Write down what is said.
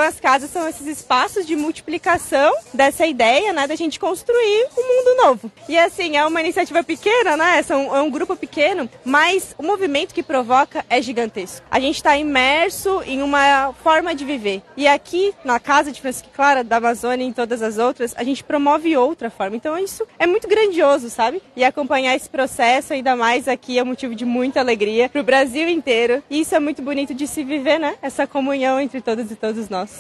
as casas são esses espaços de multiplicação dessa ideia, né, da gente construir um mundo novo. E assim, é uma iniciativa pequena, né, é um grupo pequeno, mas o movimento que provoca é gigantesco. A gente está imerso em uma forma de viver. E aqui, na Casa de Francisca Clara, da Amazônia e em todas as outras, a gente promove outra forma. Então isso é muito grandioso, sabe? E acompanhar esse processo, ainda mais aqui, é motivo de muita alegria para o Brasil inteiro. E isso é muito bonito de se viver, né? Essa comunhão entre todos e todos nós.